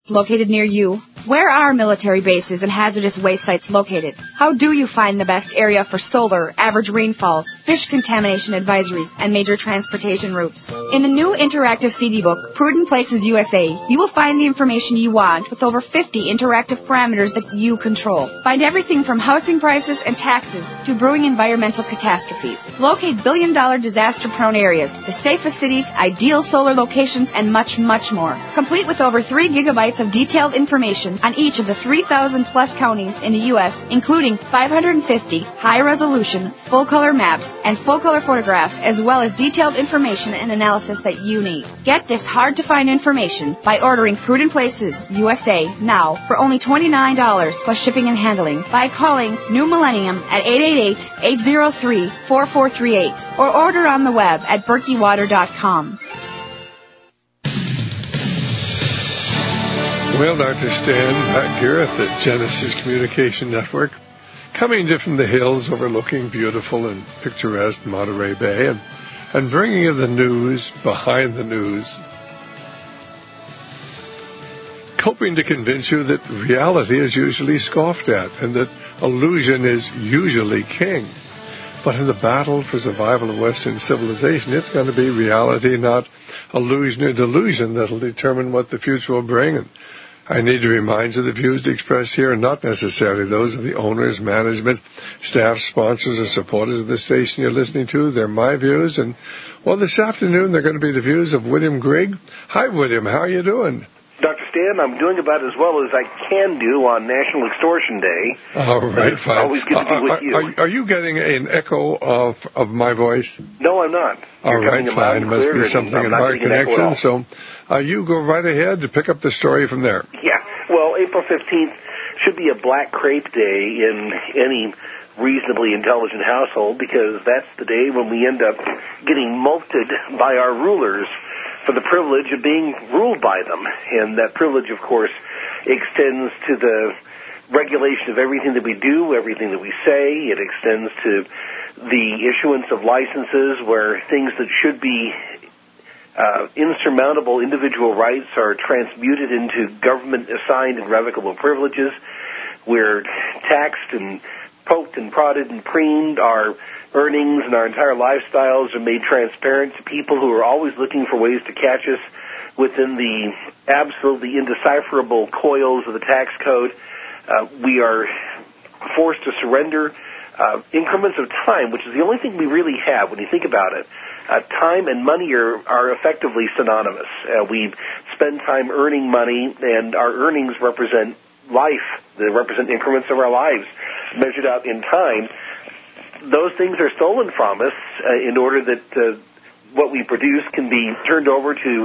located near you? Where are military bases and hazardous waste sites located? How do you find the best area for solar, average rainfalls, fish contamination advisories, and major transportation routes? In the new interactive CD book, Prudent Places USA, you will find the information you want with over 50 interactive parameters that you control. Find everything from housing prices and taxes to brewing environmental catastrophes. Locate billion-dollar disaster-prone areas, the safest cities, ideal solar locations, and much, much more. Complete with over 3 gigabytes of detailed information on each of the 3,000-plus counties in the U.S., including 550 high-resolution, full-color maps and full-color photographs, as well as detailed information and analysis that you need. Get this hard-to-find information by ordering Prudent Places USA now for only $29 plus shipping and handling by calling New Millennium at 888-803-4438 or order on the web at berkeywater.com. Well, Dr. Stan, Pat Garrett at Genesis Communication Network, coming to from the hills overlooking beautiful and picturesque Monterey Bay and bringing you the news behind the news, hoping to convince you that reality is usually scoffed at and that illusion is usually king. But in the battle for survival of Western civilization, it's going to be reality, not illusion or delusion, that will determine what the future will bring. And I need to remind you the views expressed here are not necessarily those of the owners, management, staff, sponsors, or supporters of the station you're listening to. They're my views. And, well, this afternoon they're going to be the views of William Grigg. Hi, William. How are you doing? Dr. Stan, I'm doing about as well as I can do on National Extortion Day. All right, fine. Always good to be with you. Are you getting an echo of my voice? No, I'm not. All right, fine. It must be something in our connection. So you go right ahead to pick up the story from there. Yeah. Well, April 15th should be a Black Crepe Day in any reasonably intelligent household, because that's the day when we end up getting mulcted by our rulers for the privilege of being ruled by them. And that privilege, of course, extends to the regulation of everything that we do, everything that we say. It extends to the issuance of licenses where things that should be insurmountable individual rights are transmuted into government-assigned and revocable privileges. We're taxed and poked and prodded and preened. Our earnings and our entire lifestyles are made transparent to people who are always looking for ways to catch us within the absolutely indecipherable coils of the tax code. We are forced to surrender increments of time, which is the only thing we really have when you think about it. Time and money are effectively synonymous. We spend time earning money, and our earnings represent life. They represent increments of our lives measured out in time. Those things are stolen from us in order that what we produce can be turned over to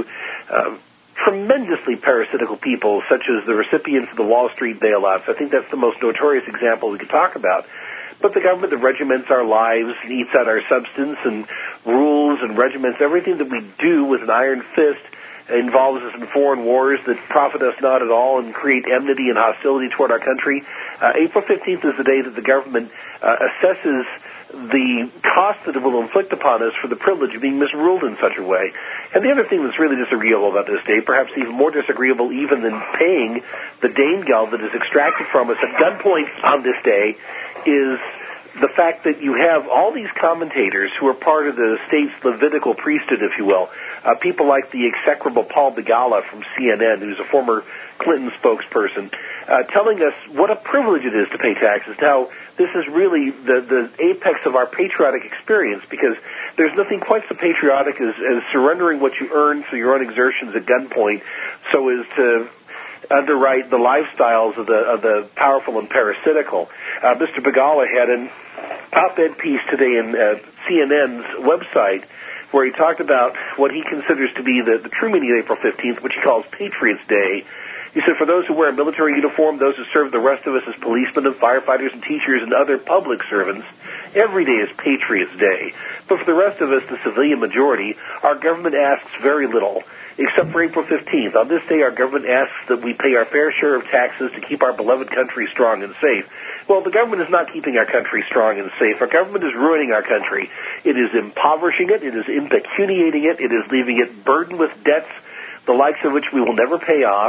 tremendously parasitical people, such as the recipients of the Wall Street bailouts. I think that's the most notorious example we could talk about. But the government that regiments our lives and eats out our substance and rules and regiments everything that we do with an iron fist involves us in foreign wars that profit us not at all and create enmity and hostility toward our country. April 15th is the day that the government assesses the cost that it will inflict upon us for the privilege of being misruled in such a way. And the other thing that's really disagreeable about this day, perhaps even more disagreeable even than paying the Danegeld that is extracted from us at gunpoint on this day, is the fact that you have all these commentators who are part of the state's Levitical priesthood, if you will, people like the execrable Paul Begala from CNN, who's a former Clinton spokesperson, telling us what a privilege it is to pay taxes. Now, this is really the apex of our patriotic experience, because there's nothing quite so patriotic as surrendering what you earn through your own exertions at gunpoint so as to underwrite the lifestyles of the powerful and parasitical. Mr. Begala had an op-ed piece today in CNN's website where he talked about what he considers to be the true meaning of April 15th, which he calls Patriots' Day. He said, for those who wear a military uniform, those who serve the rest of us as policemen and firefighters and teachers and other public servants, every day is Patriots' Day. But for the rest of us, the civilian majority, our government asks very little, except for April 15th. On this day, our government asks that we pay our fair share of taxes to keep our beloved country strong and safe. Well, the government is not keeping our country strong and safe. Our government is ruining our country. It is impoverishing it. It is impecuniating it. It is leaving it burdened with debts, the likes of which we will never pay off.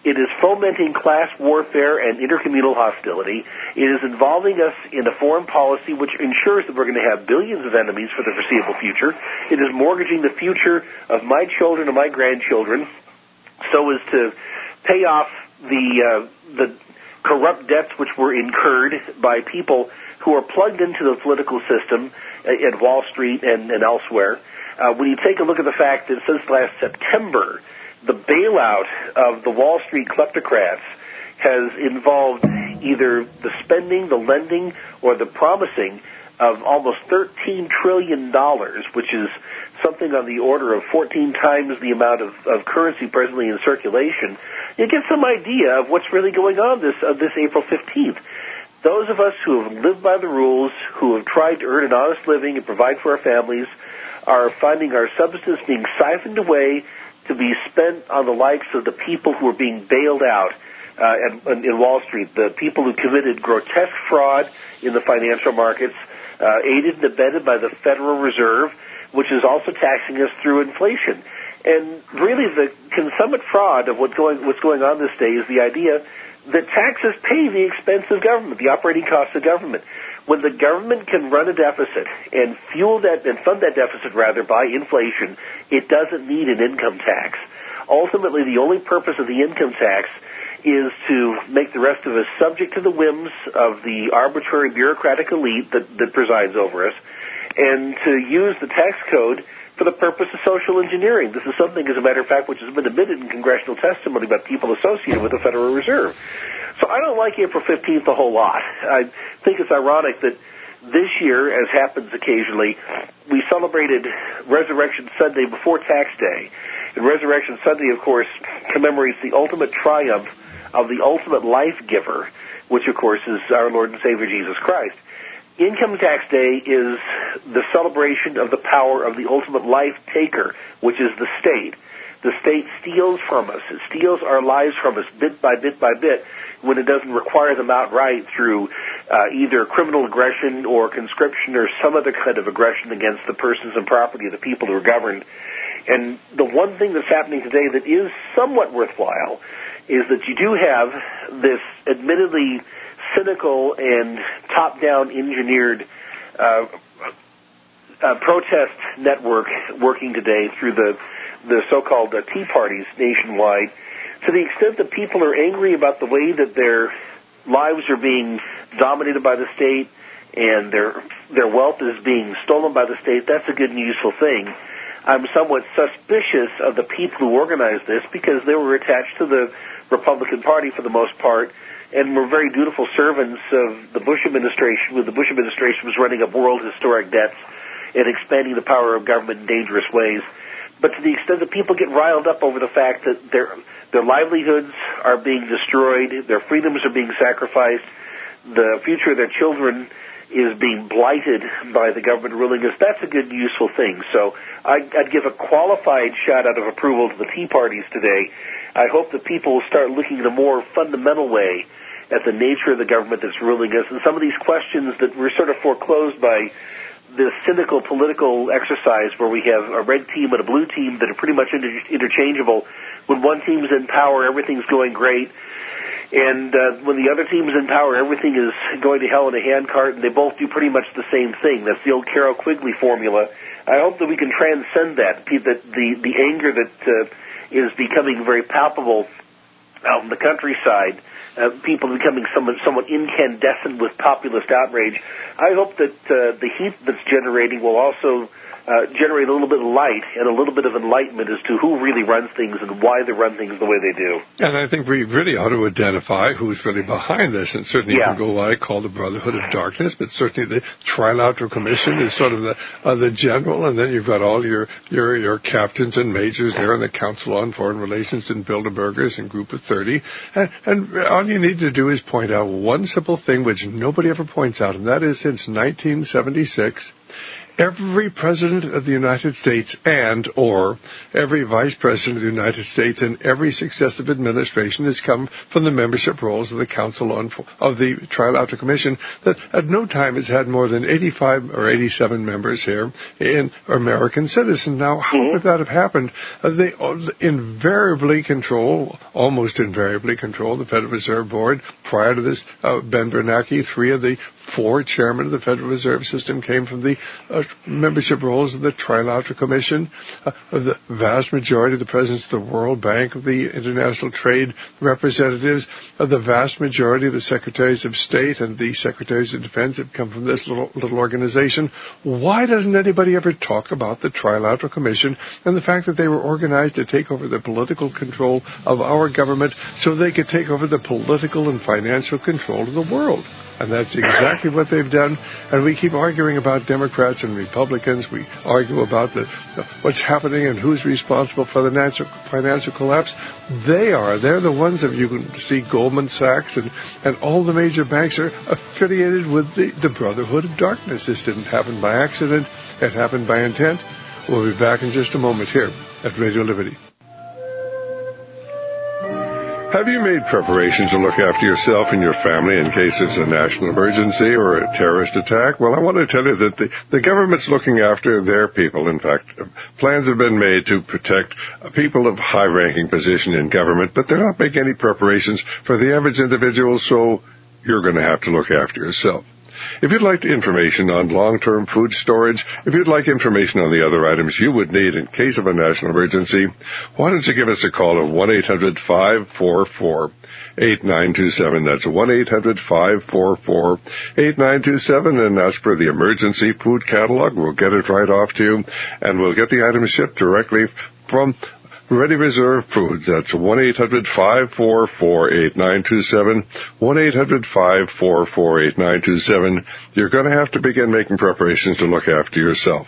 It is fomenting class warfare and intercommunal hostility. It is involving us in a foreign policy which ensures that we're going to have billions of enemies for the foreseeable future. It is mortgaging the future of my children and my grandchildren so as to pay off the corrupt debts which were incurred by people who are plugged into the political system at Wall Street and elsewhere. When you take a look at the fact that since last September, the bailout of the Wall Street kleptocrats has involved either the spending, the lending, or the promising of almost $13 trillion, which is something on the order of 14 times the amount of currency presently in circulation, you get some idea of what's really going on this April 15th. Those of us who have lived by the rules, who have tried to earn an honest living and provide for our families, are finding our substance being siphoned away to be spent on the likes of the people who are being bailed out in Wall Street, the people who committed grotesque fraud in the financial markets, aided and abetted by the Federal Reserve, which is also taxing us through inflation. And really the consummate fraud of what's going on this day is the idea that taxes pay the expense of government, the operating costs of government. When the government can run a deficit and fund that deficit by inflation, it doesn't need an income tax. Ultimately, the only purpose of the income tax is to make the rest of us subject to the whims of the arbitrary bureaucratic elite that presides over us, and to use the tax code for the purpose of social engineering. This is something, as a matter of fact, which has been admitted in congressional testimony by people associated with the Federal Reserve. So I don't like April 15th a whole lot. I think it's ironic that this year, as happens occasionally, we celebrated Resurrection Sunday before Tax Day. And Resurrection Sunday, of course, commemorates the ultimate triumph of the ultimate life giver, which, of course, is our Lord and Savior Jesus Christ. Income Tax Day is the celebration of the power of the ultimate life taker, which is the state. The state steals from us. It steals our lives from us bit by bit by bit when it doesn't require them outright through either criminal aggression or conscription or some other kind of aggression against the persons and property of the people who are governed. And the one thing that's happening today that is somewhat worthwhile is that you do have this admittedly cynical and top-down engineered protest network working today through the so-called tea parties nationwide, to the extent that people are angry about the way that their lives are being dominated by the state and their wealth is being stolen by the state. That's a good and useful thing. I'm somewhat suspicious of the people who organized this because they were attached to the Republican Party for the most part and were very dutiful servants of the Bush administration when the Bush administration was running up world historic debts and expanding the power of government in dangerous ways. But to the extent that people get riled up over the fact that their livelihoods are being destroyed, their freedoms are being sacrificed, the future of their children is being blighted by the government ruling us, that's a good and useful thing. So I'd give a qualified shout-out of approval to the Tea Parties today. I hope that people will start looking in a more fundamental way at the nature of the government that's ruling us, and some of these questions that were sort of foreclosed by this cynical political exercise where we have a red team and a blue team that are pretty much interchangeable. When one team's in power, everything's going great. And when the other team's in power, everything is going to hell in a handcart, and they both do pretty much the same thing. That's the old Carroll Quigley formula. I hope that we can transcend that, the anger that is becoming very palpable out in the countryside, people becoming somewhat incandescent with populist outrage. I hope that the heat that's generating will also generate a little bit of light and a little bit of enlightenment as to who really runs things and why they run things the way they do. And I think we really ought to identify who's really behind this. And certainly you can go what I call the Brotherhood of Darkness, but certainly the Trilateral Commission is sort of the general, and then you've got all your captains and majors there in the Council on Foreign Relations and Bilderbergers and Group of 30. And all you need to do is point out one simple thing which nobody ever points out, and that is since 1976, every president of the United States and or every vice president of the United States and every successive administration has come from the membership rolls of the Council of the Trilateral Commission that at no time has had more than 85 or 87 members here in American citizens. Now, how would that have happened? They almost invariably control the Federal Reserve Board. Prior to this, Ben Bernanke, 3 of the 4 chairmen of the Federal Reserve System came from the membership roles of the Trilateral Commission. The vast majority of the presidents of the World Bank, of the International Trade Representatives, the vast majority of the Secretaries of State and the Secretaries of Defense have come from this little organization. Why doesn't anybody ever talk about the Trilateral Commission and the fact that they were organized to take over the political control of our government so they could take over the political and financial control of the world? And that's exactly what they've done. And we keep arguing about Democrats and Republicans. We argue about what's happening and who's responsible for the financial collapse. They're the ones that you can see Goldman Sachs and all the major banks are affiliated with the Brotherhood of Darkness. This didn't happen by accident. It happened by intent. We'll be back in just a moment here at Radio Liberty. Have you made preparations to look after yourself and your family in case it's a national emergency or a terrorist attack? Well, I want to tell you that the government's looking after their people. In fact, plans have been made to protect people of high-ranking position in government, but they're not making any preparations for the average individual, so you're going to have to look after yourself. If you'd like information on long-term food storage, if you'd like information on the other items you would need in case of a national emergency, why don't you give us a call at 1-800-544-8927. That's 1-800-544-8927 and ask for the emergency food catalog. We'll get it right off to you, and we'll get the items shipped directly from Ready Reserve Foods. That's 1-800-544-8927, 1-800-544-8927. You're going to have to begin making preparations to look after yourself.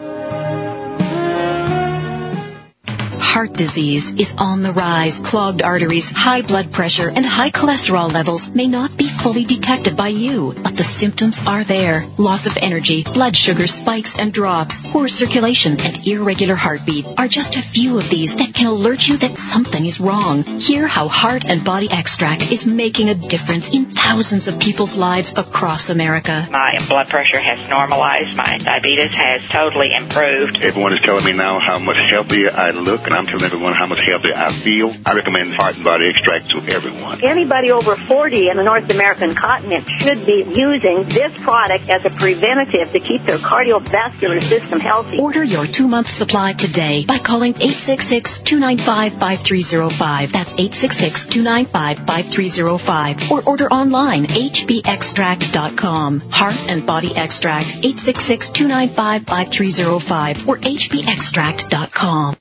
Heart disease is on the rise. Clogged arteries, high blood pressure, and high cholesterol levels may not be fully detected by you, but the symptoms are there. Loss of energy, blood sugar spikes and drops, poor circulation, and irregular heartbeat are just a few of these that can alert you that something is wrong. Hear how Heart and Body Extract is making a difference in thousands of people's lives across America. My blood pressure has normalized. My diabetes has totally improved. Everyone is telling me now how much healthier I look, and I'm telling everyone how much healthier I feel. I recommend Heart and Body Extract to everyone. Anybody over 40 in the North American continent should be using this product as a preventative to keep their cardiovascular system healthy. Order your 2-month supply today by calling 866-295-5305. That's 866-295-5305. Or order online, hbextract.com. Heart and Body Extract, 866-295-5305 or hbextract.com.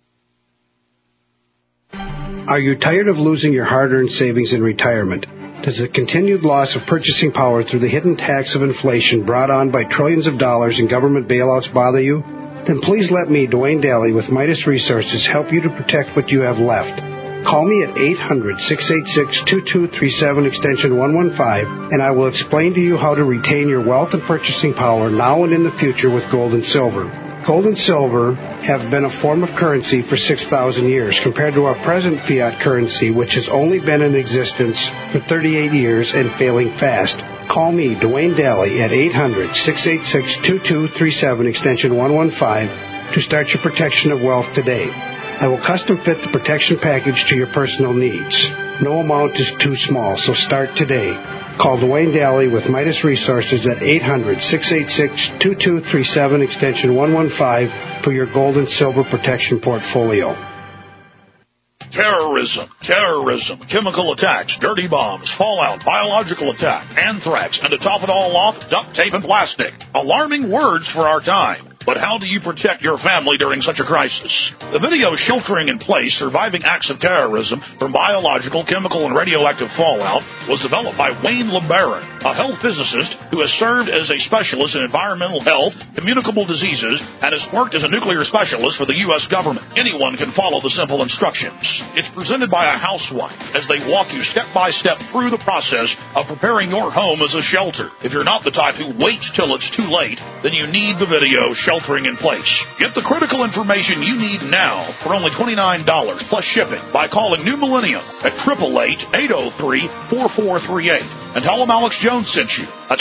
Are you tired of losing your hard-earned savings in retirement? Does the continued loss of purchasing power through the hidden tax of inflation brought on by trillions of dollars in government bailouts bother you? Then please let me, Dwayne Daly with Midas Resources, help you to protect what you have left. Call me at 800-686-2237 extension 115, and I will explain to you how to retain your wealth and purchasing power now and in the future with gold and silver. Gold and silver have been a form of currency for 6,000 years compared to our present fiat currency, which has only been in existence for 38 years and failing fast. Call me, Dwayne Daly, at 800-686-2237, extension 115, to start your protection of wealth today. I will custom fit the protection package to your personal needs. No amount is too small, so start today. Call Dwayne Daly with Midas Resources at 800-686-2237, extension 115, for your gold and silver protection portfolio. Terrorism, chemical attacks, dirty bombs, fallout, biological attack, anthrax, and to top it all off, duct tape and plastic. Alarming words for our time. But how do you protect your family during such a crisis? The video Sheltering in Place, Surviving Acts of Terrorism from Biological, Chemical, and Radioactive Fallout was developed by Wayne LeBaron. a health physicist who has served as a specialist in environmental health, communicable diseases, and has worked as a nuclear specialist for the U.S. government. Anyone can follow the simple instructions. It's presented by a housewife as they walk you step by step through the process of preparing your home as a shelter. If you're not the type who waits till it's too late, then you need the video Sheltering in Place. Get the critical information you need now for only $29 plus shipping by calling New Millennium at 888-803-4438 and tell them Alex Jones sent you. That's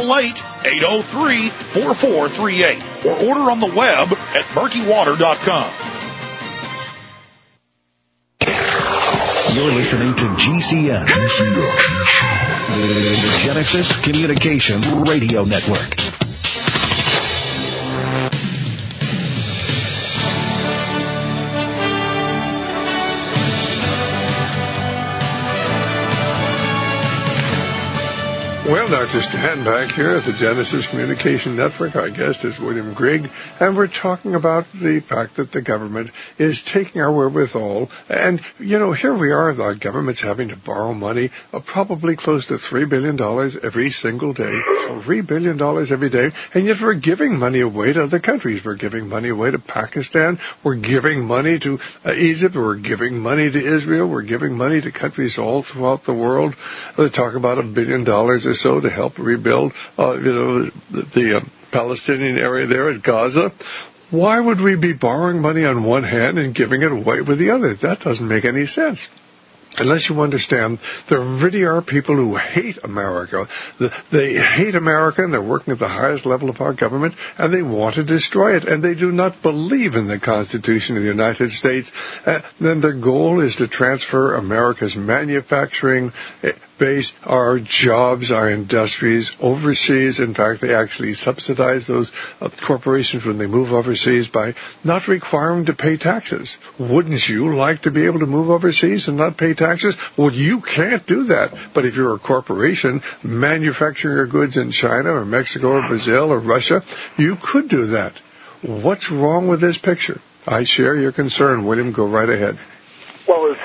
888-803-4438 or order on the web at murkywater.com. You're listening to GCN. The Genesis Communication Radio Network. Well, Dr. Stan back here at the Genesis Communication Network. Our guest is William Grigg, and we're talking about the fact that the government is taking our wherewithal. And, you know, here we are, the government's having to borrow money, probably close to $3 billion every single day. $3 billion every day. And yet we're giving money away to other countries. We're giving money away to Pakistan. We're giving money to Egypt. We're giving money to Israel. We're giving money to countries all throughout the world. They talk about $1 billion or so to help rebuild, the Palestinian area there at Gaza. Why would we be borrowing money on one hand and giving it away with the other? That doesn't make any sense. Unless you understand, there really are people who hate America. They hate America, and they're working at the highest level of our government, and they want to destroy it, and they do not believe in the Constitution of the United States. Then their goal is to transfer America's manufacturing base, our jobs, our industries overseas. In fact, they actually subsidize those corporations when they move overseas by not requiring them to pay taxes. Wouldn't you like to be able to move overseas and not pay taxes? Well, you can't do that. But if you're a corporation manufacturing your goods in China or Mexico or Brazil or Russia, you could do that. What's wrong with this picture? I share your concern, William. Go right ahead. Well,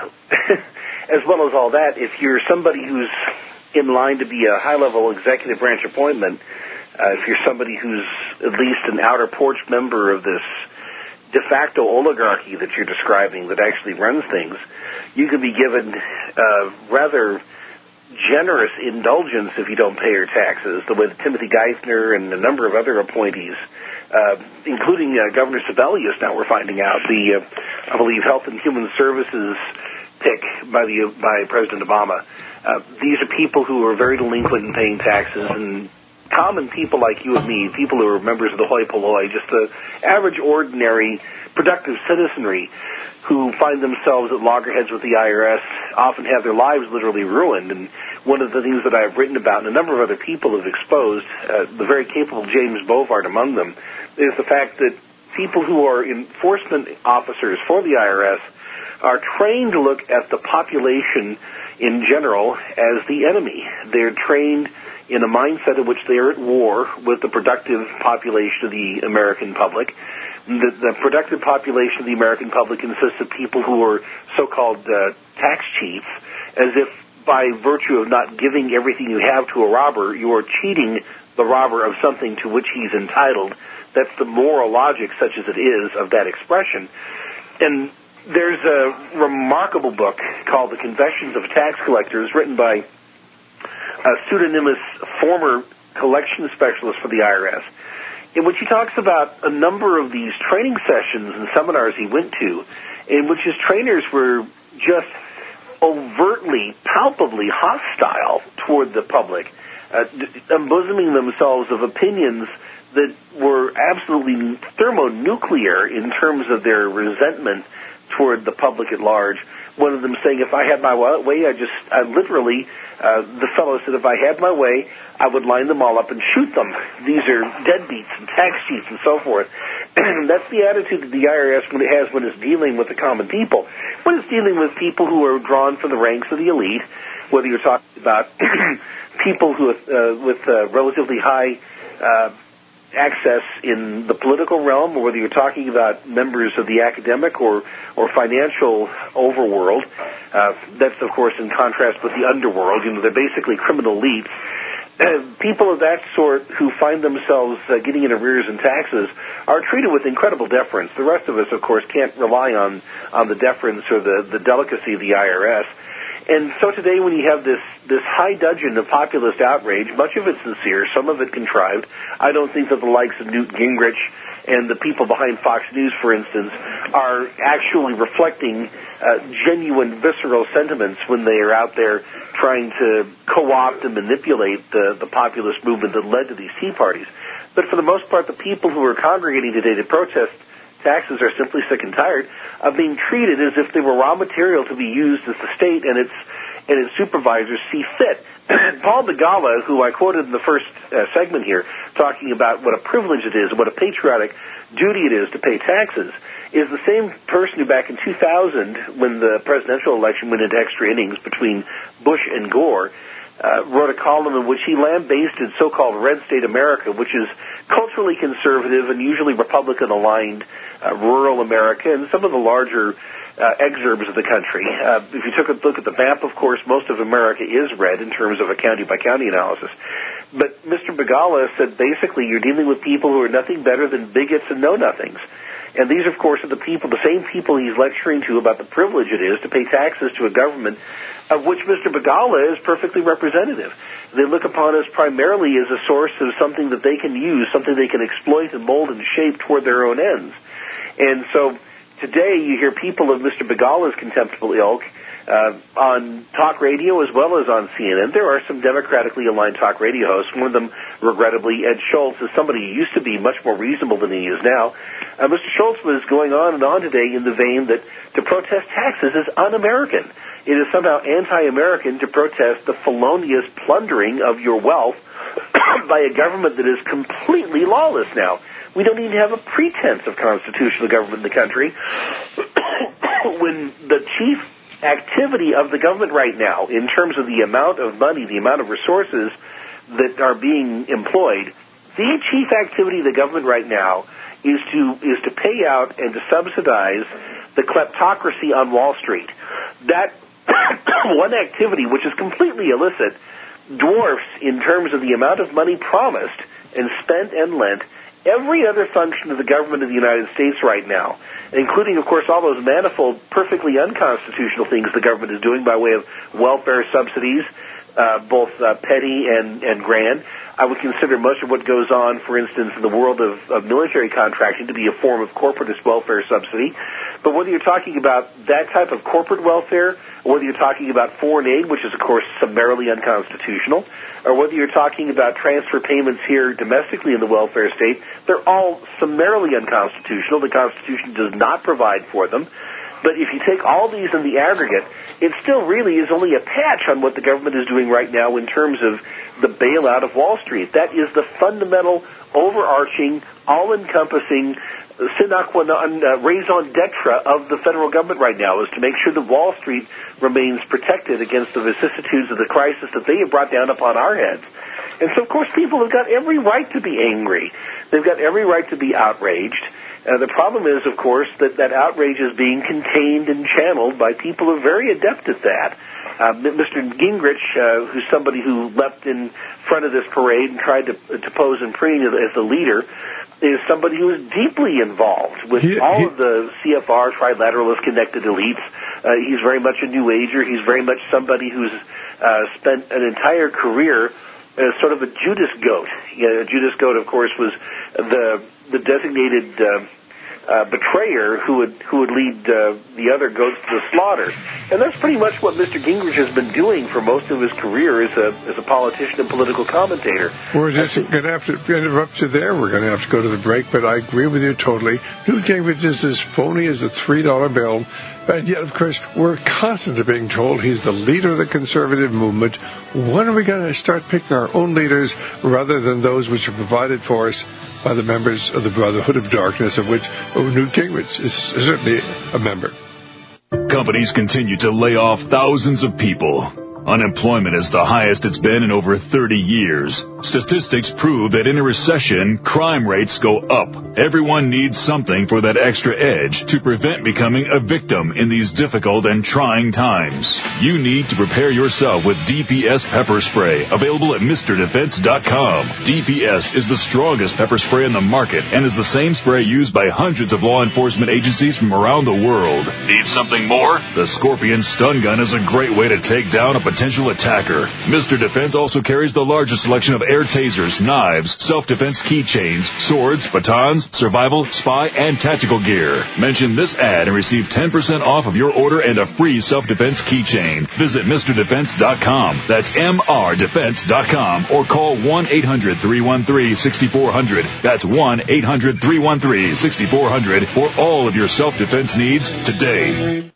as well as all that, if you're somebody who's in line to be a high-level executive branch appointment, if you're somebody who's at least an outer porch member of this de facto oligarchy that you're describing that actually runs things, you can be given rather generous indulgence if you don't pay your taxes, the way that Timothy Geithner and a number of other appointees, including Governor Sebelius, now we're finding out, the, I believe, Health and Human Services pick by President Obama. These are people who are very delinquent in paying taxes, and common people like you and me, people who are members of the hoi polloi, just the average, ordinary, productive citizenry who find themselves at loggerheads with the IRS, often have their lives literally ruined. And one of the things that I've written about, and a number of other people have exposed, the very capable James Bovard among them, is the fact that people who are enforcement officers for the IRS are trained to look at the population in general as the enemy. They're trained in a mindset in which they are at war with the productive population of the American public. The productive population of the American public consists of people who are so-called tax cheats, as if by virtue of not giving everything you have to a robber, you are cheating the robber of something to which he's entitled. That's the moral logic, such as it is, of that expression. And there's a remarkable book called The Confessions of Tax Collectors, written by a pseudonymous former collection specialist for the IRS, in which he talks about a number of these training sessions and seminars he went to, in which his trainers were just overtly, palpably hostile toward the public, embosoming themselves of opinions that were absolutely thermonuclear in terms of their resentment toward the public at large. One of them saying, if I had my way, I literally, the fellow said, if I had my way, I would line them all up and shoot them. These are deadbeats and tax cheats and so forth. That's the attitude that the IRS has when it's dealing with the common people. When it's dealing with people who are drawn from the ranks of the elite, whether you're talking about people who with relatively high access in the political realm, or whether you're talking about members of the academic or financial overworld. That's, of course, in contrast with the underworld. They're basically criminal elites. people of that sort who find themselves getting in arrears in taxes are treated with incredible deference. The rest of us, of course, can't rely on the deference or the delicacy of the IRS. And so today when you have this high dudgeon of populist outrage, much of it sincere, some of it contrived, I don't think that the likes of Newt Gingrich and the people behind Fox News, for instance, are actually reflecting genuine, visceral sentiments when they are out there trying to co-opt and manipulate the populist movement that led to these Tea Parties. But for the most part, the people who are congregating today to protest taxes are simply sick and tired of being treated as if they were raw material to be used as the state and its supervisors see fit. Paul Begala, who I quoted in the first segment here, talking about what a privilege it is, what a patriotic duty it is to pay taxes, is the same person who back in 2000, when the presidential election went into extra innings between Bush and Gore, wrote a column in which he lambasted so-called red state America, which is culturally conservative and usually Republican-aligned rural America and some of the larger exurbs of the country. If you took a look at the map, of course, most of America is red in terms of a county-by-county analysis. But Mr. Begala said basically you're dealing with people who are nothing better than bigots and know-nothings. And these, of course, are the same people he's lecturing to about the privilege it is to pay taxes to a government of which Mr. Begala is perfectly representative. They look upon us primarily as a source of something that they can use, something they can exploit and mold and shape toward their own ends. And so today you hear people of Mr. Begala's contemptible ilk on talk radio as well as on CNN. There are some democratically aligned talk radio hosts. One of them, regrettably, Ed Schultz, is somebody who used to be much more reasonable than he is now. Mr. Schultz was going on and on today in the vein that to protest taxes is un-American. It is somehow anti-American to protest the felonious plundering of your wealth by a government that is completely lawless now. We don't even have a pretense of constitutional government in the country when the chief activity of the government right now, in terms of the amount of money, the amount of resources that are being employed, the chief activity of the government right now is to pay out and to subsidize the kleptocracy on Wall Street. That one activity, which is completely illicit, dwarfs, in terms of the amount of money promised and spent and lent, every other function of the government of the United States right now, including, of course, all those manifold, perfectly unconstitutional things the government is doing by way of welfare subsidies, both petty and grand. I would consider much of what goes on, for instance, in the world of military contracting to be a form of corporatist welfare subsidy. But whether you're talking about that type of corporate welfare, or whether you're talking about foreign aid, which is, of course, summarily unconstitutional, or whether you're talking about transfer payments here domestically in the welfare state, they're all summarily unconstitutional. The Constitution does not provide for them. But if you take all these in the aggregate, it still really is only a patch on what the government is doing right now in terms of the bailout of Wall Street. That is the fundamental, overarching, all-encompassing sine qua non, raison d'etre of the federal government right now, is to make sure that Wall Street remains protected against the vicissitudes of the crisis that they have brought down upon our heads. And so, of course, people have got every right to be angry. They've got every right to be outraged. The problem is, of course, that outrage is being contained and channeled by people who are very adept at that. Mr. Gingrich, who's somebody who leapt in front of this parade and tried to pose and preen as the leader, is somebody who is deeply involved with all of the CFR, trilateralist connected elites. He's very much a New Ager. He's very much somebody who's spent an entire career as sort of a Judas goat. Judas goat, of course, was the designated betrayer who would lead the other goats to the slaughter. And that's pretty much what Mr. Gingrich has been doing for most of his career as a politician and political commentator. We're just going to have to interrupt you there. We're going to have to go to the break, but I agree with you totally. Newt Gingrich is as phony as a $3 bill. And yet, of course, we're constantly being told he's the leader of the conservative movement. When are we going to start picking our own leaders rather than those which are provided for us by the members of the Brotherhood of Darkness, of which Newt Gingrich is certainly a member? Companies continue to lay off thousands of people. Unemployment is the highest it's been in over 30 years. Statistics prove that in a recession, crime rates go up. Everyone needs something for that extra edge to prevent becoming a victim in these difficult and trying times. You need to prepare yourself with DPS pepper spray, available at MrDefense.com. DPS is the strongest pepper spray in the market and is the same spray used by hundreds of law enforcement agencies from around the world. Need something more? The Scorpion Stun Gun is a great way to take down a potential attacker. Mr. Defense also carries the largest selection of air tasers, knives, self-defense keychains, swords, batons, survival, spy, and tactical gear. Mention this ad and receive 10% off of your order and a free self-defense keychain. Visit MrDefense.com. That's MRDefense.com or call 1-800-313-6400. That's 1-800-313-6400 for all of your self-defense needs today.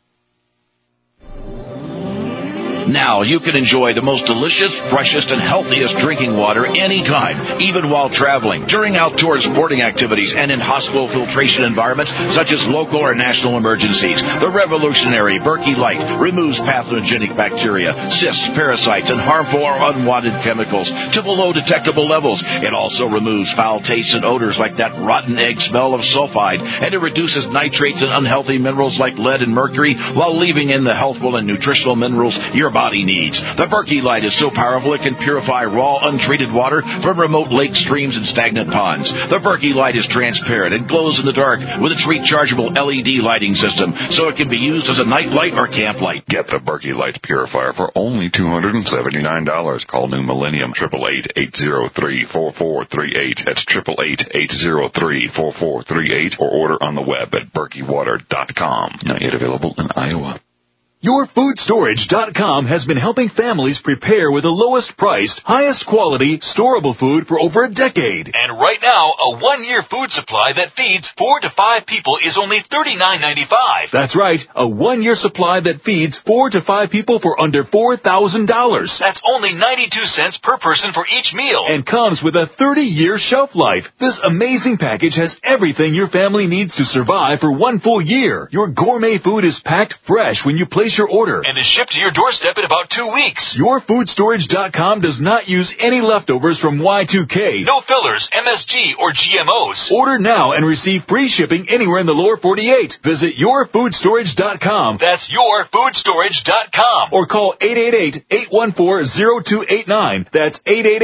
Now you can enjoy the most delicious, freshest, and healthiest drinking water anytime, even while traveling, during outdoor sporting activities, and in hospital filtration environments such as local or national emergencies. The revolutionary Berkey Light removes pathogenic bacteria, cysts, parasites, and harmful or unwanted chemicals to below detectable levels. It also removes foul tastes and odors like that rotten egg smell of sulfide, and it reduces nitrates and unhealthy minerals like lead and mercury while leaving in the healthful and nutritional minerals your body needs. The Berkey Light is so powerful it can purify raw, untreated water from remote lakes, streams, and stagnant ponds. The Berkey Light is transparent and glows in the dark with its rechargeable LED lighting system, so it can be used as a night light or camp light. Get the Berkey Light Purifier for only $279. Call New Millennium 888-803-4438. That's 888-803-4438, or order on the web at berkeywater.com. Not yet available in Iowa. YourFoodStorage.com has been helping families prepare with the lowest priced, highest quality, storable food for over a decade. And right now, a 1-year food supply that feeds 4 to 5 people is only $39.95. That's right, a 1-year supply that feeds 4 to 5 people for under $4,000. That's only 92 cents per person for each meal. And comes with a 30-year shelf life. This amazing package has everything your family needs to survive for 1 full year. Your gourmet food is packed fresh when you place your order and is shipped to your doorstep in about 2 weeks. YourFoodStorage.com does not use any leftovers from Y2K, no fillers, MSG, or GMOs. Order now and receive free shipping anywhere in the lower 48. Visit YourFoodStorage.com. That's YourFoodStorage.com. Or call 888-814-0289. That's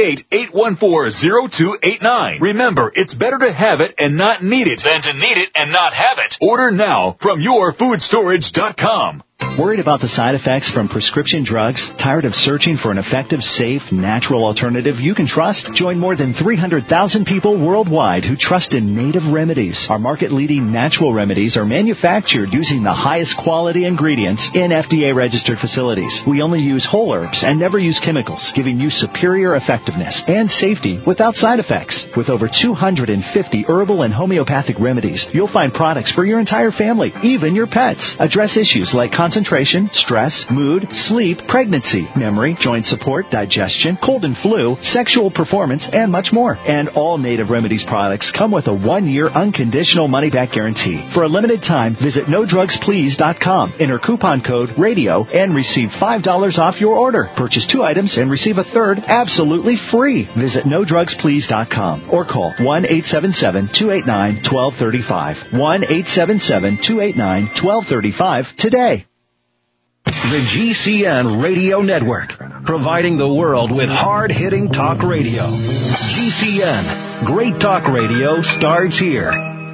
888-814-0289. Remember, it's better to have it and not need it than to need it and not have it. Order now from YourFoodStorage.com. Worried about the side effects from prescription drugs? Tired of searching for an effective, safe, natural alternative you can trust? Join more than 300,000 people worldwide who trust in Native Remedies. Our market-leading natural remedies are manufactured using the highest quality ingredients in FDA-registered facilities. We only use whole herbs and never use chemicals, giving you superior effectiveness and safety without side effects. With over 250 herbal and homeopathic remedies, you'll find products for your entire family, even your pets. Address issues like concentration, stress, mood, sleep, pregnancy, memory, joint support, digestion, cold and flu, sexual performance, and much more. And all Native Remedies products come with a 1-year unconditional money-back guarantee. For a limited time, visit NoDrugsPlease.com. Enter coupon code RADIO and receive $5 off your order. Purchase 2 items and receive a third absolutely free. Visit NoDrugsPlease.com or call 1-877-289-1235. 1-877-289-1235 today. The GCN Radio Network, providing the world with hard-hitting talk radio. GCN, great talk radio starts here.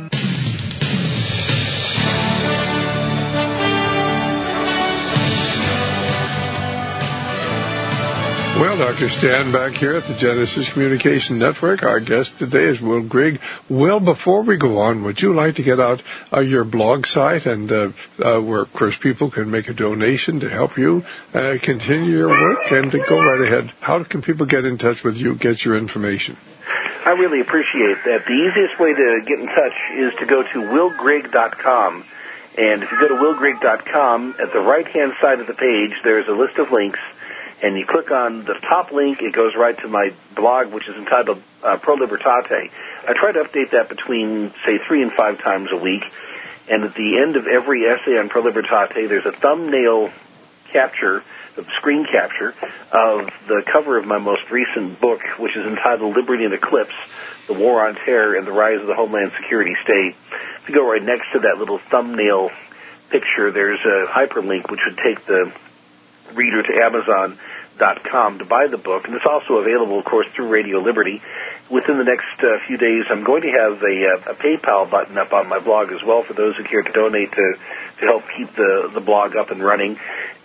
Well, Dr. Stan back here at the Genesis Communication Network. Our guest today is Will Grigg. Will, before we go on, would you like to get out your blog site and where, of course, people can make a donation to help you continue your work? And to go right ahead, how can people get in touch with you, get your information? I really appreciate that. The easiest way to get in touch is to go to willgrigg.com. And if you go to willgrigg.com, at the right-hand side of the page, there's a list of links. And you click on the top link, it goes right to my blog, which is entitled Pro Libertate. I try to update that between, say, 3 and 5 times a week. And at the end of every essay on Pro Libertate, there's a thumbnail capture screen capture of the cover of my most recent book, which is entitled Liberty and Eclipse, The War on Terror and the Rise of the Homeland Security State. If you go right next to that little thumbnail picture, there's a hyperlink which would take the reader to Amazon.com to buy the book, and it's also available, of course, through Radio Liberty. Within the next few days, I'm going to have a PayPal button up on my blog as well for those who care to donate to help keep the blog up and running.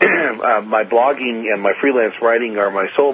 My blogging and my freelance writing are my sole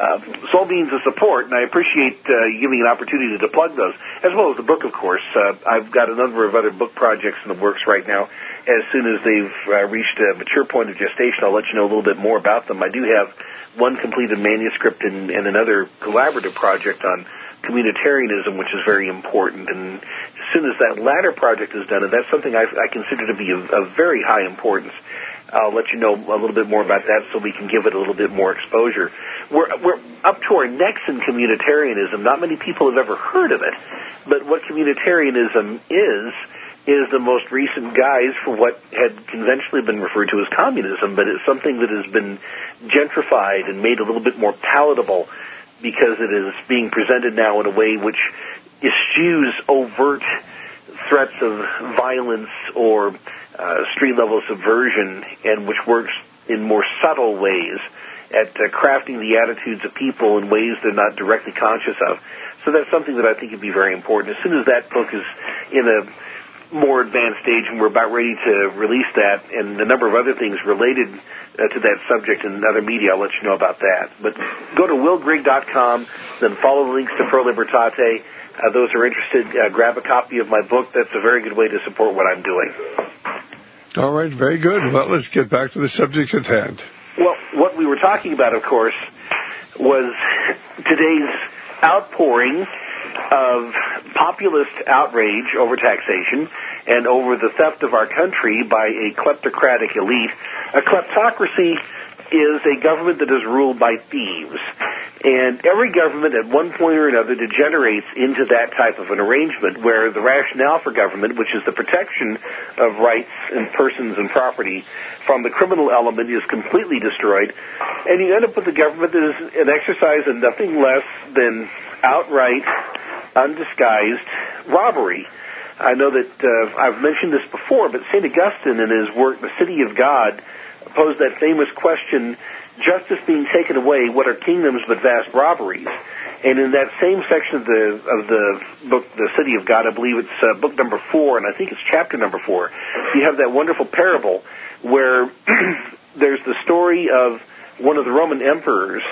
means of support, and I appreciate you giving me an opportunity to plug those, as well as the book, of course. I've got a number of other book projects in the works right now. As soon as they've reached a mature point of gestation, I'll let you know a little bit more about them. I do have one completed manuscript and another collaborative project on communitarianism, which is very important. And as soon as that latter project is done, and that's something I consider to be of very high importance, I'll let you know a little bit more about that so we can give it a little bit more exposure. We're up to our necks in communitarianism. Not many people have ever heard of it, but what communitarianism is the most recent guise for what had conventionally been referred to as communism, but it's something that has been gentrified and made a little bit more palatable because it is being presented now in a way which eschews overt threats of violence or street-level subversion, and which works in more subtle ways at crafting the attitudes of people in ways they're not directly conscious of. So that's something that I think would be very important. As soon as that book is in a more advanced stage and we're about ready to release that, and a number of other things related to that subject in other media, I'll let you know about that. But go to willgrigg.com, then follow the links to Pro Libertate. Those who are interested, grab a copy of my book. That's a very good way to support what I'm doing. All right, very good. Well, let's get back to the subject at hand. Well, what we were talking about, of course, was today's outpouring of populist outrage over taxation and over the theft of our country by a kleptocratic elite. A kleptocracy is a government that is ruled by thieves. And every government at one point or another degenerates into that type of an arrangement where the rationale for government, which is the protection of rights and persons and property from the criminal element, is completely destroyed. And you end up with a government that is an exercise of nothing less than outright, undisguised robbery. I know that I've mentioned this before, but St. Augustine in his work, The City of God, posed that famous question, justice being taken away, what are kingdoms but vast robberies? And in that same section of the book, The City of God, I believe it's book number 4, and I think it's chapter number 4, you have that wonderful parable where there's the story of one of the Roman emperors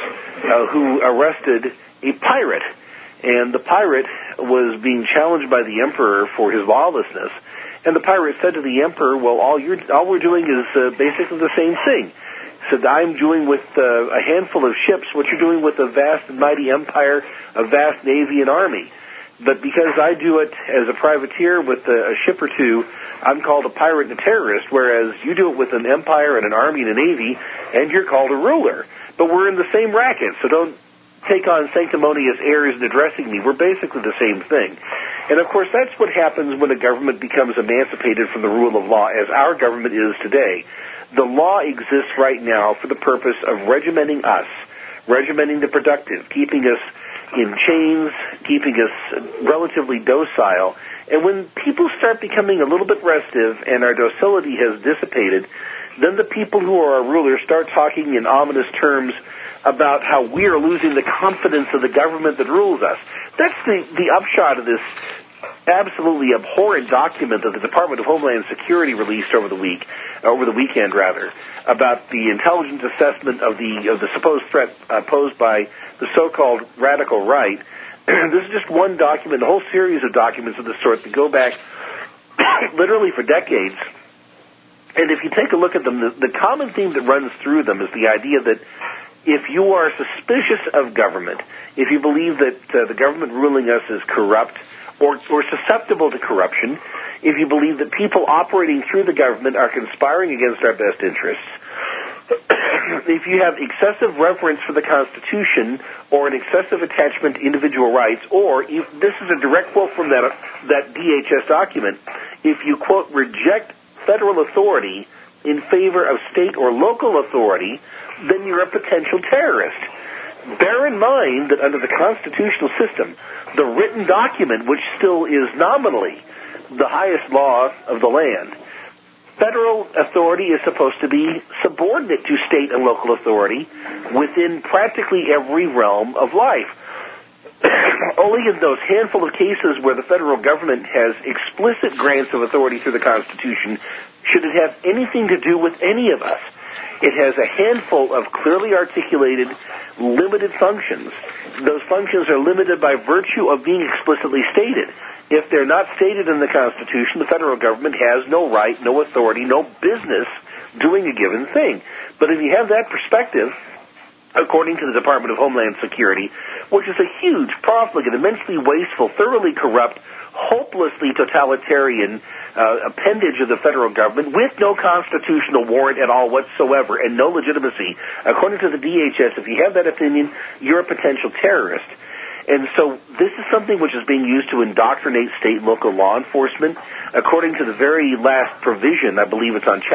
who arrested a pirate. And the pirate was being challenged by the emperor for his lawlessness. And the pirate said to the emperor, well, all we're doing is basically the same thing. He said, I'm doing with a handful of ships what you're doing with a vast and mighty empire, a vast navy and army. But because I do it as a privateer with a ship or two, I'm called a pirate and a terrorist, whereas you do it with an empire and an army and a navy, and you're called a ruler. But we're in the same racket, so don't take on sanctimonious airs in addressing me. We're basically the same thing. And, of course, that's what happens when a government becomes emancipated from the rule of law, as our government is today. The law exists right now for the purpose of regimenting us, regimenting the productive, keeping us in chains, keeping us relatively docile. And when people start becoming a little bit restive and our docility has dissipated, then the people who are our rulers start talking in ominous terms about how we are losing the confidence of the government that rules us. That's the upshot of this absolutely abhorrent document that the Department of Homeland Security released over the weekend, about the intelligence assessment of the supposed threat posed by the so-called radical right. This is just one document, a whole series of documents of this sort that go back literally for decades. And if you take a look at them, the common theme that runs through them is the idea that if you are suspicious of government, if you believe that the government ruling us is corrupt or susceptible to corruption, if you believe that people operating through the government are conspiring against our best interests, if you have excessive reverence for the Constitution or an excessive attachment to individual rights, or if this is a direct quote from that DHS document, if you, quote, reject federal authority in favor of state or local authority, then you're a potential terrorist. Bear in mind that under the constitutional system, the written document, which still is nominally the highest law of the land, federal authority is supposed to be subordinate to state and local authority within practically every realm of life. Only in those handful of cases where the federal government has explicit grants of authority through the Constitution should it have anything to do with any of us. It has a handful of clearly articulated, limited functions. Those functions are limited by virtue of being explicitly stated. If they're not stated in the Constitution, the federal government has no right, no authority, no business doing a given thing. But if you have that perspective, according to the Department of Homeland Security, which is a huge, profligate, immensely wasteful, thoroughly corrupt, hopelessly totalitarian appendage of the federal government with no constitutional warrant at all whatsoever and no legitimacy, according to the DHS, if you have that opinion, you're a potential terrorist. And so this is something which is being used to indoctrinate state and local law enforcement. According to the very last provision, I believe it's on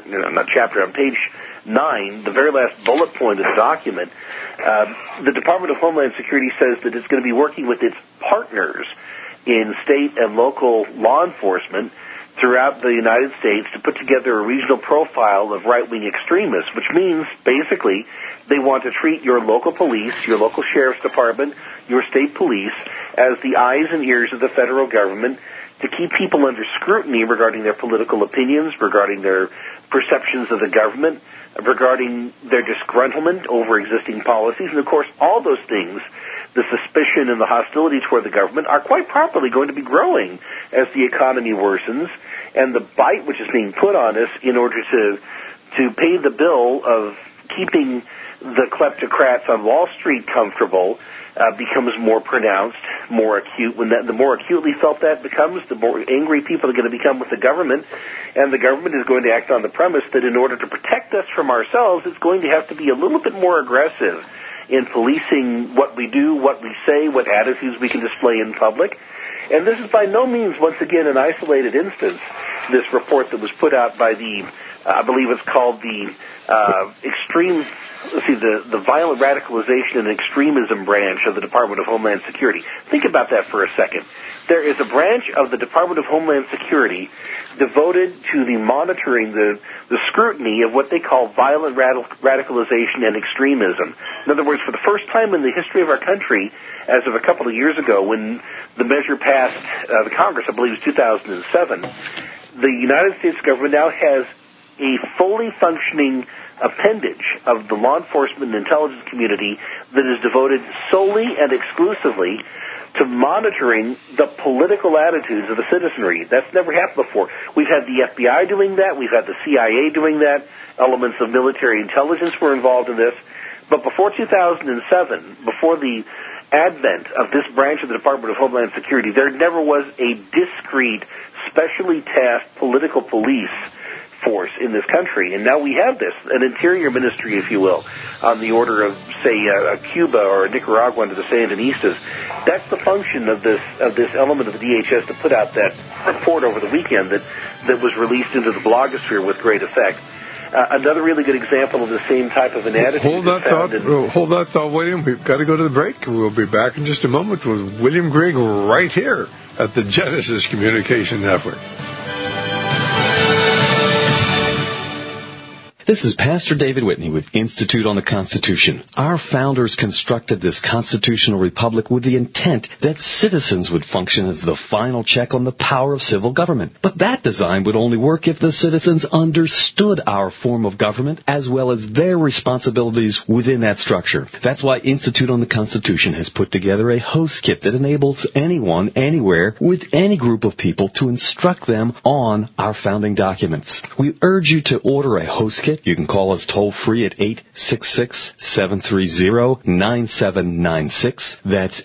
on page 9, the very last bullet point of the document, the Department of Homeland Security says that it's going to be working with its partners in state and local law enforcement throughout the United States to put together a regional profile of right-wing extremists, which means basically they want to treat your local police, your local sheriff's department, your state police as the eyes and ears of the federal government to keep people under scrutiny regarding their political opinions, regarding their perceptions of the government, regarding their disgruntlement over existing policies. And, of course, all those things, the suspicion and the hostility toward the government, are quite properly going to be growing as the economy worsens. And the bite which is being put on us in order to pay the bill of keeping the kleptocrats on Wall Street comfortable becomes more pronounced, more acute. The more acutely felt that becomes, the more angry people are going to become with the government, and the government is going to act on the premise that in order to protect us from ourselves, it's going to have to be a little bit more aggressive in policing what we do, what we say, what attitudes we can display in public. And this is by no means, once again, an isolated instance, this report that was put out by the, I believe it's called the the Violent Radicalization and Extremism branch of the Department of Homeland Security. Think about that for a second. There is a branch of the Department of Homeland Security devoted to the monitoring, the scrutiny of what they call violent radicalization and extremism. In other words, for the first time in the history of our country, as of a couple of years ago, when the measure passed the Congress, I believe it was 2007, the United States government now has a fully functioning appendage of the law enforcement and intelligence community that is devoted solely and exclusively to monitoring the political attitudes of the citizenry. That's never happened before. We've had the FBI doing that. We've had the CIA doing that. Elements of military intelligence were involved in this. But before 2007, before the advent of this branch of the Department of Homeland Security, there never was a discrete, specially tasked political police force in this country. And now we have this, an interior ministry, if you will, on the order of, say, Cuba or Nicaragua under the Sandinistas. That's the function of this element of the DHS to put out that report over the weekend that was released into the blogosphere with great effect. Another really good example of the same type of an attitude. Hold that thought, William. We've got to go to the break. We'll be back in just a moment with William Grigg right here at the Genesis Communication Network. This is Pastor David Whitney with Institute on the Constitution. Our founders constructed this constitutional republic with the intent that citizens would function as the final check on the power of civil government. But that design would only work if the citizens understood our form of government as well as their responsibilities within that structure. That's why Institute on the Constitution has put together a host kit that enables anyone, anywhere, with any group of people to instruct them on our founding documents. We urge you to order a host kit. You can call us toll-free at 866-730-9796. That's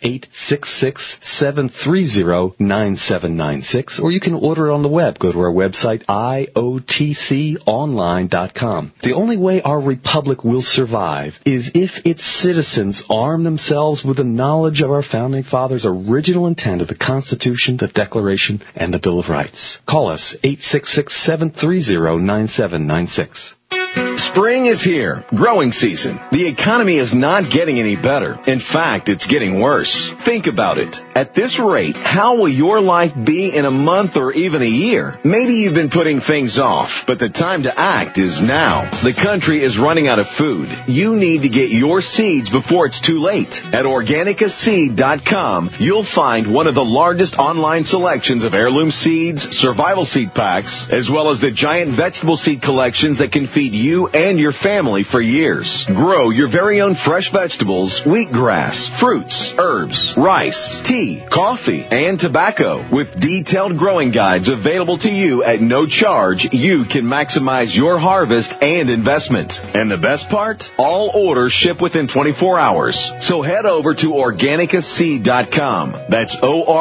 866-730-9796. Or you can order it on the web. Go to our website, iotconline.com. The only way our republic will survive is if its citizens arm themselves with the knowledge of our founding fathers' original intent of the Constitution, the Declaration, and the Bill of Rights. Call us, 866-730-9796. Spring is here, growing season. The economy is not getting any better. In fact, it's getting worse. Think about it. At this rate, how will your life be in a month or even a year? Maybe you've been putting things off, but the time to act is now. The country is running out of food. You need to get your seeds before it's too late. At OrganicaSeed.com, you'll find one of the largest online selections of heirloom seeds, survival seed packs, as well as the giant vegetable seed collections that can feed you and your family for years. Grow your very own fresh vegetables, wheatgrass, fruits, herbs, rice, tea, coffee, and tobacco. With detailed growing guides available to you at no charge, you can maximize your harvest and investment. And the best part? All orders ship within 24 hours. So head over to OrganicaSeed.com. That's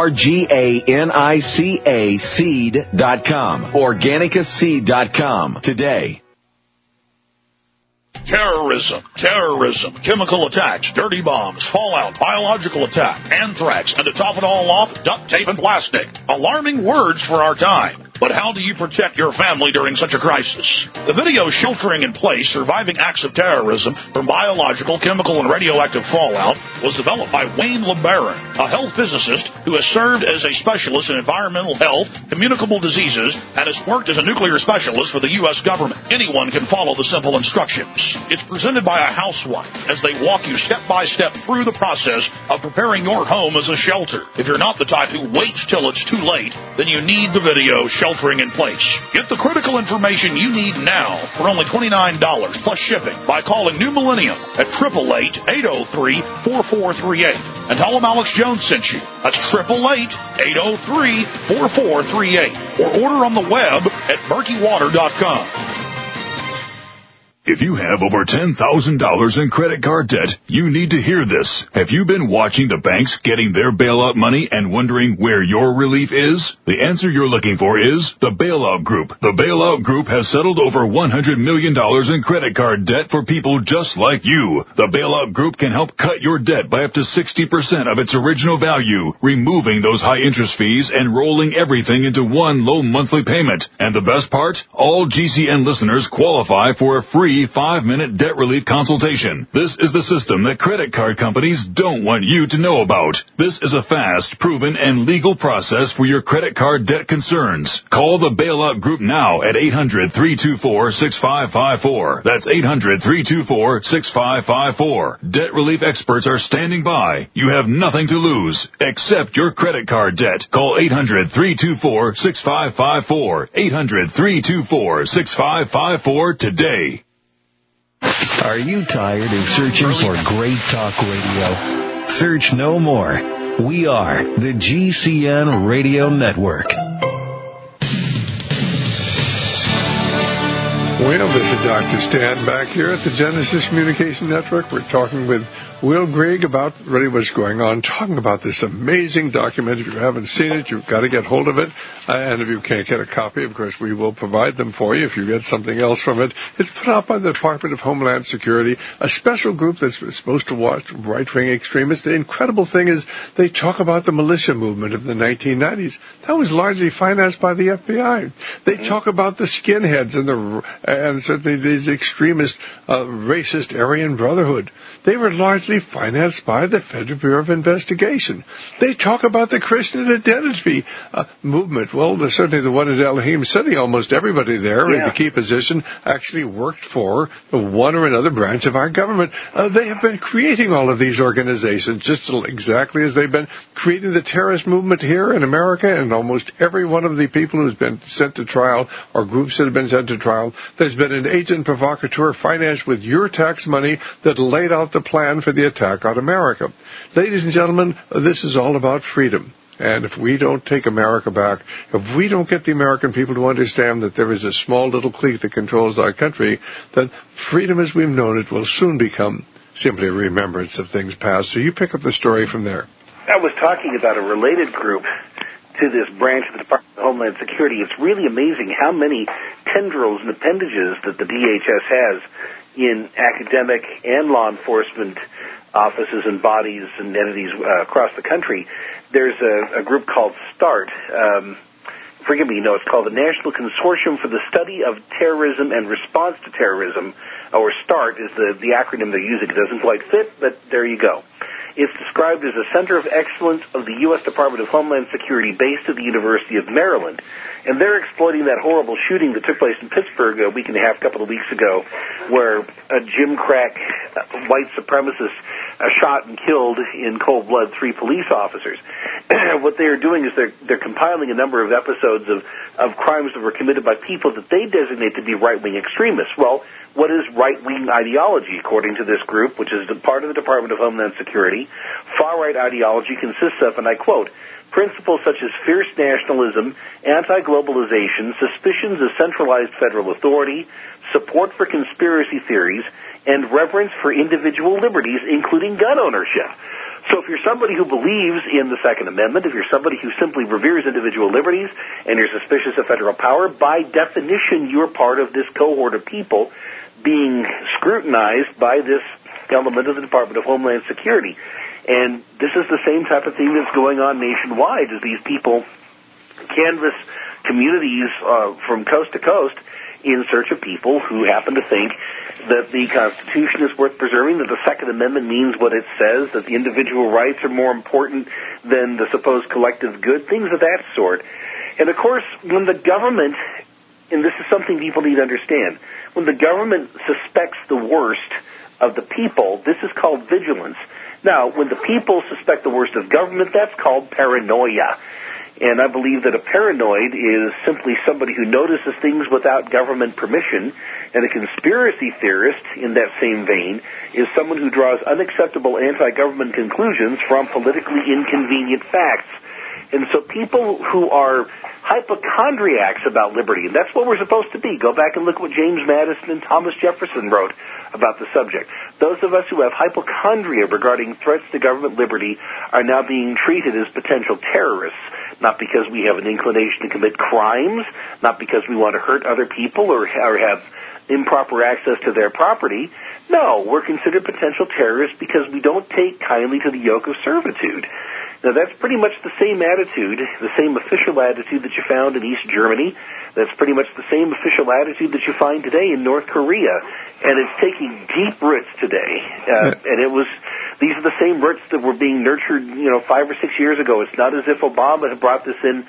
ORGANICA seed.com. OrganicaSeed.com today. Terrorism, chemical attacks, dirty bombs, fallout, biological attack, anthrax, and to top it all off, duct tape and plastic. Alarming words for our time. But how do you protect your family during such a crisis? The video Sheltering in Place, Surviving Acts of Terrorism from Biological, Chemical, and Radioactive Fallout was developed by Wayne LeBaron, a health physicist who has served as a specialist in environmental health, communicable diseases, and has worked as a nuclear specialist for the U.S. government. Anyone can follow the simple instructions. It's presented by a housewife as they walk you step by step through the process of preparing your home as a shelter. If you're not the type who waits till it's too late, then you need the video Sheltering in Place. Get the critical information you need now for only $29 plus shipping by calling New Millennium at 888-803-4438 and tell them Alex Jones sent you. That's 888-803-4438 or order on the web at murkywater.com. If you have over $10,000 in credit card debt, you need to hear this. Have you been watching the banks getting their bailout money and wondering where your relief is? The answer you're looking for is the Bailout Group. The Bailout Group has settled over $100 million in credit card debt for people just like you. The Bailout Group can help cut your debt by up to 60% of its original value, removing those high interest fees and rolling everything into one low monthly payment. And the best part? All GCN listeners qualify for a free 5-minute debt relief consultation. This is the system that credit card companies don't want you to know about. This is a fast, proven, and legal process for your credit card debt concerns. Call the Bailout Group now at 800-324-6554. That's 800-324-6554. Debt relief experts are standing by. You have nothing to lose except your credit card debt. Call 800-324-6554. 800-324-6554 today. Are you tired of searching for great talk radio? Search no more. We are the GCN Radio Network. Well, this is Dr. Stan back here at the Genesis Communication Network. We're talking with Will Grigg about really what's going on, talking about this amazing document. If you haven't seen it, you've got to get hold of it. And if you can't get a copy, of course, we will provide them for you if you get something else from it. It's put out by the Department of Homeland Security, a special group that's supposed to watch right-wing extremists. The incredible thing is they talk about the militia movement of the 1990s. That was largely financed by the FBI. They talk about the skinheads and certainly these extremist, racist Aryan Brotherhood. They were largely financed by the Federal Bureau of Investigation. They talk about the Christian identity movement. Well, certainly the one at Elohim City, almost everybody there in the key position actually worked for the one or another branch of our government. They have been creating all of these organizations just exactly as they've been creating the terrorist movement here in America, and almost every one of the people who's been sent to trial or groups that have been sent to trial, there's been an agent provocateur financed with your tax money that laid out the plan for the attack on America. Ladies and gentlemen, this is all about freedom. And if we don't take America back, if we don't get the American people to understand that there is a small little clique that controls our country, then freedom as we've known it will soon become simply a remembrance of things past. So you pick up the story from there. I was talking about a related group to this branch of the Department of Homeland Security. It's really amazing how many tendrils and appendages that the DHS has in academic and law enforcement offices and bodies and entities across the country. There's a group called START. it's called the National Consortium for the Study of Terrorism and Response to Terrorism, or START is the acronym they're using. It doesn't quite fit, but there you go. It's described as a center of excellence of the U.S. Department of Homeland Security based at the University of Maryland. And they're exploiting that horrible shooting that took place in Pittsburgh a week and a half, couple of weeks ago, where a Jim Crack white supremacist shot and killed in cold blood 3 police officers. What they are doing is they're compiling a number of episodes of crimes that were committed by people that they designate to be right-wing extremists. Well, what is right-wing ideology, according to this group, which is part of the Department of Homeland Security? Far-right ideology consists of, and I quote, principles such as fierce nationalism, anti-globalization, suspicions of centralized federal authority, support for conspiracy theories, and reverence for individual liberties, including gun ownership. So if you're somebody who believes in the Second Amendment, if you're somebody who simply reveres individual liberties, and you're suspicious of federal power, by definition you're part of this cohort of people being scrutinized by this element of the Department of Homeland Security. And this is the same type of thing that's going on nationwide as these people canvass communities from coast to coast in search of people who happen to think that the Constitution is worth preserving, that the Second Amendment means what it says, that the individual rights are more important than the supposed collective good, things of that sort. And, of course, when the government, and this is something people need to understand, when the government suspects the worst of the people, this is called vigilance. Now, when the people suspect the worst of government, that's called paranoia. And I believe that a paranoid is simply somebody who notices things without government permission, and a conspiracy theorist, in that same vein, is someone who draws unacceptable anti-government conclusions from politically inconvenient facts. And so people who are hypochondriacs about liberty, and that's what we're supposed to be. Go back and look at what James Madison and Thomas Jefferson wrote about the subject. Those of us who have hypochondria regarding threats to government liberty are now being treated as potential terrorists, not because we have an inclination to commit crimes, not because we want to hurt other people or have improper access to their property. No, we're considered potential terrorists because we don't take kindly to the yoke of servitude. Now, that's pretty much the same attitude, the same official attitude that you found in East Germany. That's pretty much the same official attitude that you find today in North Korea. And it's taking deep roots today. And these are the same roots that were being nurtured, 5 or 6 years ago. It's not as if Obama had brought this in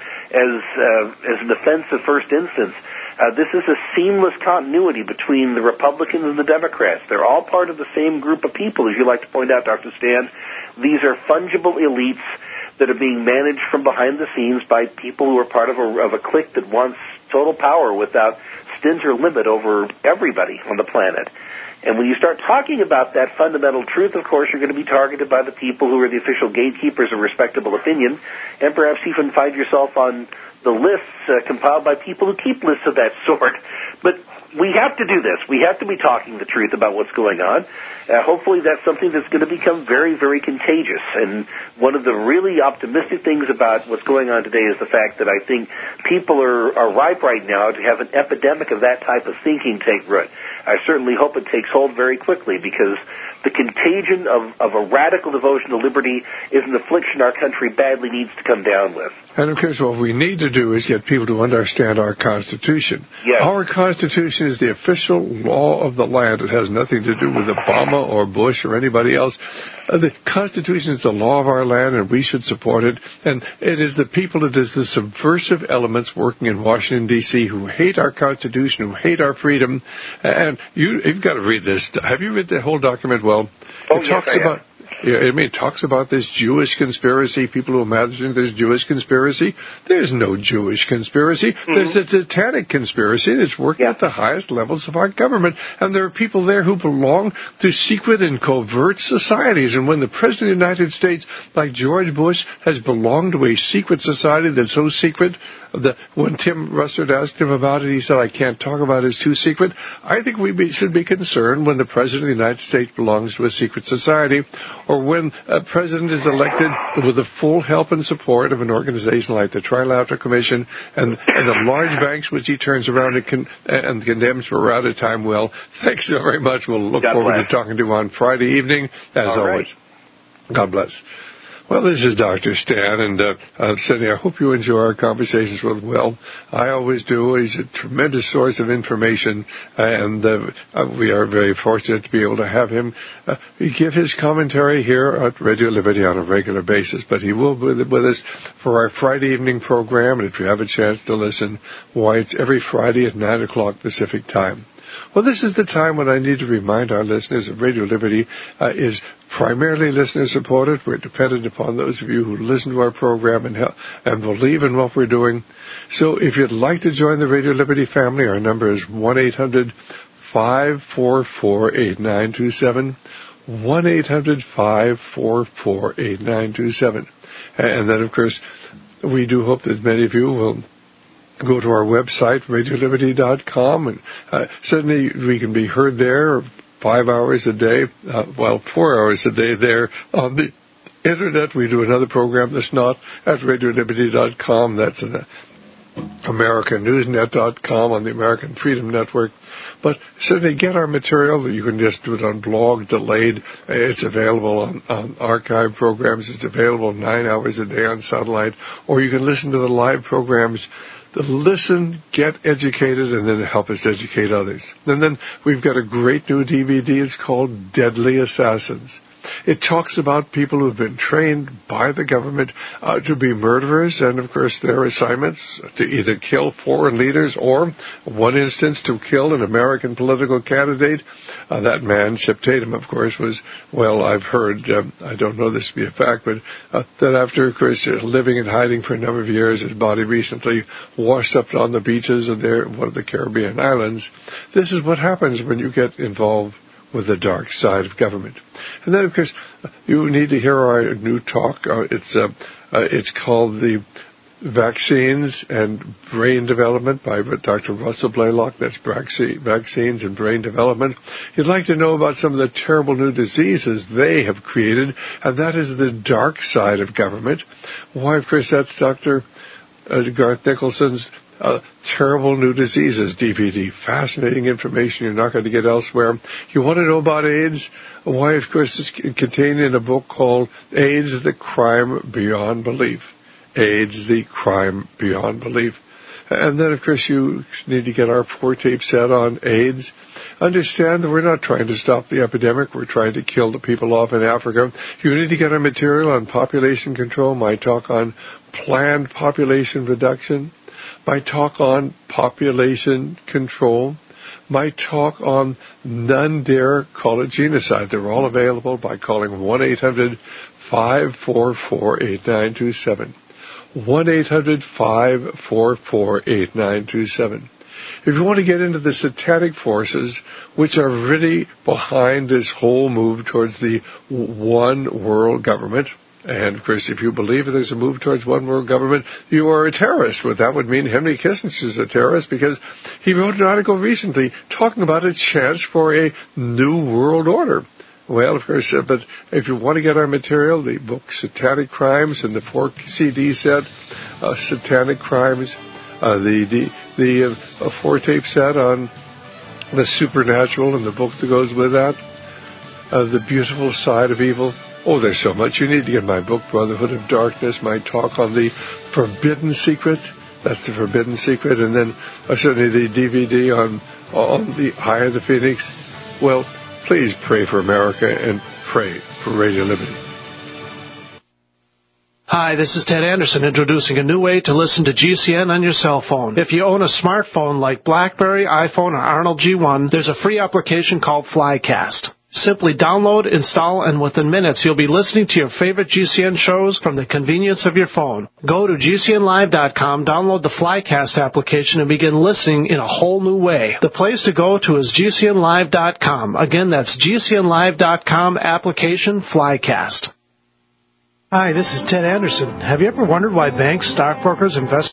as an offense of first instance. This is a seamless continuity between the Republicans and the Democrats. They're all part of the same group of people, as you like to point out, Dr. Stan. These are fungible elites that are being managed from behind the scenes by people who are part of a clique that wants total power without stint or limit over everybody on the planet. And when you start talking about that fundamental truth, of course, you're going to be targeted by the people who are the official gatekeepers of respectable opinion, and perhaps even find yourself on the lists compiled by people who keep lists of that sort. But we have to do this. We have to be talking the truth about what's going on. Hopefully that's something that's going to become very, very contagious. And one of the really optimistic things about what's going on today is the fact that I think people are ripe right now to have an epidemic of that type of thinking take root. I certainly hope it takes hold very quickly, because the contagion of a radical devotion to liberty is an affliction our country badly needs to come down with. And, of course, what we need to do is get people to understand our Constitution. Yes. Our Constitution is the official law of the land. It has nothing to do with Obama or Bush or anybody else. The Constitution is the law of our land, and we should support it. And it is the people, it is the subversive elements working in Washington, D.C., who hate our Constitution, who hate our freedom. And you've got to read this. Have you read the whole document? Well, it talks about this Jewish conspiracy, people who imagine there's Jewish conspiracy. There's no Jewish conspiracy. Mm-hmm. There's a satanic conspiracy that's working at the highest levels of our government. And there are people there who belong to secret and covert societies. And when the President of the United States, like George Bush, has belonged to a secret society that's so secret that when Tim Russert asked him about it, he said, I can't talk about it, it's too secret. I think we should be concerned when the President of the United States belongs to a secret society, or when a president is elected with the full help and support of an organization like the Trilateral Commission and the large banks which he turns around and condemns. We're out of time. Well, thanks so very much. We'll look forward to talking to you on Friday evening, as always. God bless. Well, this is Dr. Stan, and Cindy, I hope you enjoy our conversations with Will. I always do. He's a tremendous source of information, and we are very fortunate to be able to have him give his commentary here at Radio Liberty on a regular basis. But he will be with us for our Friday evening program, and if you have a chance to listen, why, it's every Friday at 9 o'clock Pacific time. Well, this is the time when I need to remind our listeners that Radio Liberty is primarily listener-supported. We're dependent upon those of you who listen to our program and believe in what we're doing. So if you'd like to join the Radio Liberty family, our number is 1-800-544-8927, 1-800-544-8927. And then, of course, we do hope that many of you will go to our website, radioliberty.com, and certainly we can be heard there 5 hours a day, 4 hours a day there on the Internet. We do another program that's not at radioliberty.com. That's at AmericanNewsNet.com on the American Freedom Network. But certainly get our material. You can just do it on blog, delayed. It's available on archive programs. It's available 9 hours a day on satellite. Or you can listen to the live programs. Listen, get educated, and then help us educate others. And then we've got a great new DVD. It's called Deadly Assassins. It talks about people who've been trained by the government to be murderers, and, of course, their assignments to either kill foreign leaders or, one instance, to kill an American political candidate. That man, Shep Tatum, of course, was, well, I've heard, I don't know this to be a fact, but that after, of course, living and hiding for a number of years, his body recently washed up on the beaches of one of the Caribbean islands. This is what happens when you get involved with the dark side of government. And then, of course, you need to hear our new talk. It's called the Vaccines and Brain Development by Dr. Russell Blaylock. That's Vaccines and Brain Development. You'd like to know about some of the terrible new diseases they have created, and that is the dark side of government. Why, of course, that's Dr. Garth Nicholson's Terrible New Diseases DVD. Fascinating information you're not going to get elsewhere. You want to know about AIDS? Why, of course, it's contained in a book called AIDS, the Crime Beyond Belief. AIDS, the Crime Beyond Belief. And then, of course, you need to get our 4-tape set on AIDS. Understand that we're not trying to stop the epidemic. We're trying to kill the people off in Africa. You need to get our material on population control, my talk on planned population reduction, my talk on population control, my talk on None Dare Call It Genocide. They're all available by calling 1-800-544-8927. 1-800-544-8927. If you want to get into the satanic forces which are really behind this whole move towards the one world government, and, of course, if you believe that there's a move towards one world government, you are a terrorist. Well, that would mean Henry Kissinger is a terrorist because he wrote an article recently talking about a chance for a new world order. Well, of course, but if you want to get our material, the book Satanic Crimes and the 4-CD set, Satanic Crimes, the 4-tape set on the supernatural and the book that goes with that, The Beautiful Side of Evil. Oh, there's so much. You need to get my book, Brotherhood of Darkness, my talk on the Forbidden Secret. That's the Forbidden Secret. And then certainly the DVD on the Eye of the Phoenix. Well, please pray for America and pray for Radio Liberty. Hi, this is Ted Anderson introducing a new way to listen to GCN on your cell phone. If you own a smartphone like BlackBerry, iPhone, or Arnold G1, there's a free application called Flycast. Simply download, install, and within minutes you'll be listening to your favorite GCN shows from the convenience of your phone. Go to GCNlive.com, download the Flycast application, and begin listening in a whole new way. The place to go to is GCNlive.com. Again, that's GCNlive.com, application Flycast. Hi, this is Ted Anderson. Have you ever wondered why banks, stockbrokers, investors,